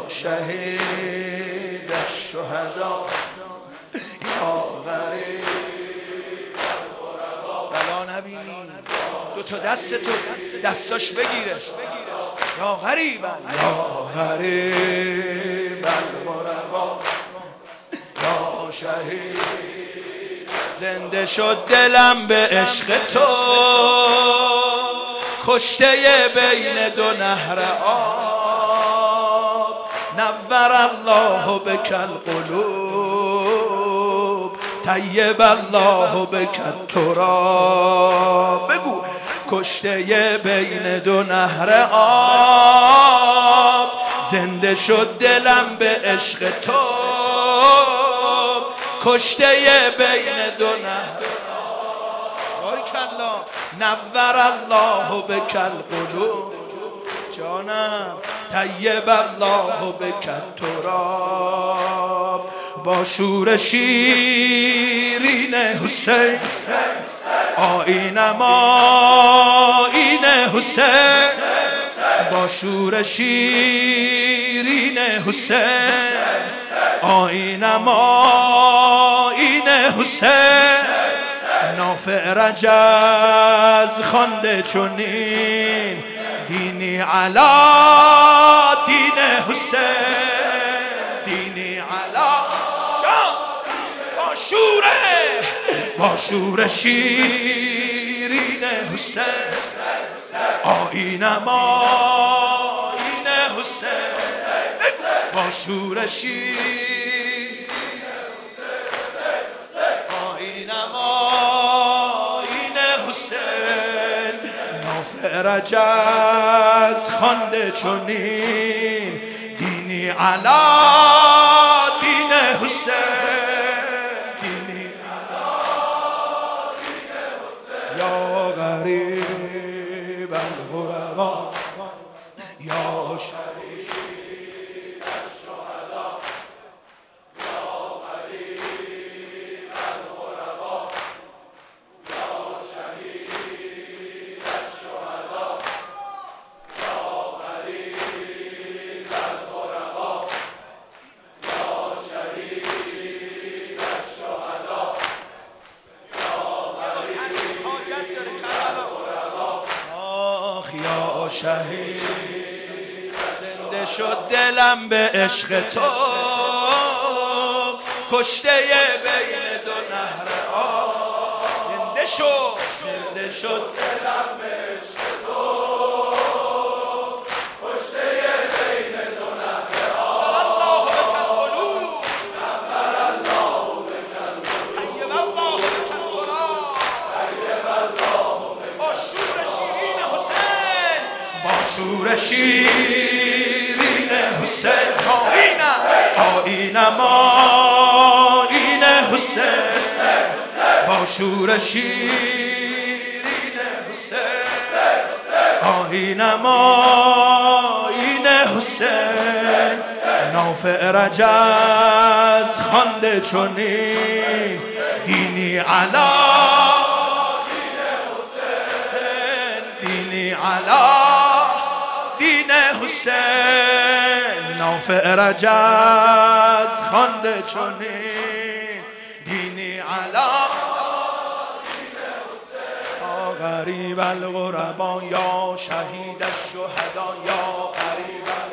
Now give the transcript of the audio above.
شهید الشهدا یا غریب بلا نبینی دو تا دست تو دستاش بگیره یا غریبا یا غریب الغربا یا شهید زنده شد دلم به عشق تو کشته بین دو نهر آب نور الله بک القلوب طیب الله بک التراب بگو کشته بین دو نهر آب زنده شد دلم به عشق تو کشته بین دو نهر بارک الله نور الله بک القلوب جانم طیب الله بک التراب با شور شیرین حسین آیینم آیین حسین با شور شیرین حسین آیینم آیین حسین نافع رجز خوانده چنین دینی علا دین حسین دینی علا با شور شیرین حسین آیینم آیین حسین با شور شیرین آیینم آیین حسین نافع رجز خوانده چنین دینی علا دین حسین یا غریب الغربا یا شهید الشهدا یا غریب الغربا یا شهید الشهدا یا غریب الغربا یا شهید الشهدا آخ یا شهید زنده شد دلم به عشق تو کشته بین دو نهر آب زنده شد دلم به عشق تو کشته بین دو نهر آب الله بک القلوب نور الله بک القلوب طیب الله بک التراب طیب الله با شور شیرین حسین با شور شیرین حسین آیینم آیین حسین با شور شیرین حسین آیینم آیین حسین نافع رجز خوانده چنین دینی علا دینی علا دین حسین نافع رجز خوانده چنین دینی علا دین حسین غریب الغربا یا شهید الشهدا یا غریب